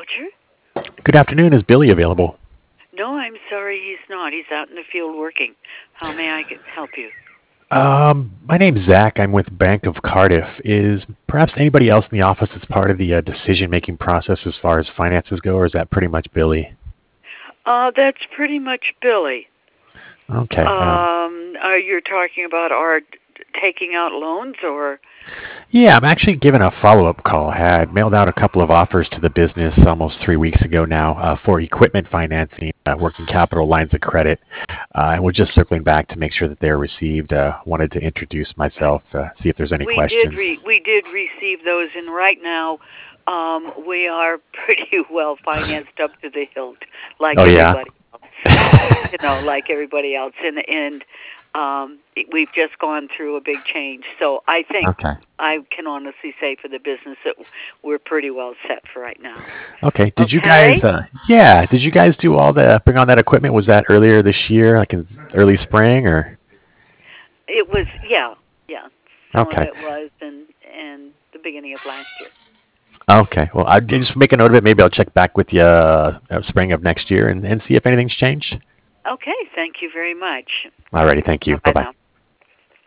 Belcher? Good afternoon. Is Billy available? No, I'm sorry he's not. He's out in the field working. How may I help you? My name's Zach. I'm with Bank of Cardiff. Is perhaps anybody else in the office that's part of the decision-making process as far as finances go, or is that pretty much Billy? That's pretty much Billy. Okay. Are you talking about our taking out loans or? Yeah, I'm actually giving a follow-up call. Had mailed out a couple of offers to the business almost 3 weeks ago now for equipment financing, working capital lines of credit, and we're just circling back to make sure that they're received. Wanted to introduce myself, see if there's any questions. We did receive those, and right now, we are pretty well financed up to the hilt, like Oh yeah. everybody else. Like everybody else, and we've just gone through a big change. So I think Okay. I can honestly say for the business that we're pretty well set for right now. Okay. Did you Okay. guys? Yeah. Did you guys do all the bring on that equipment? Was that earlier this year, like in early spring, or? It was, yeah, yeah. Some of Okay. it was, and the beginning of last year. Okay. Well, I just make a note of it. Maybe I'll check back with you spring of next year and see if anything's changed. Okay, thank you very much. Alrighty. Thank you. Bye Bye-bye bye. now.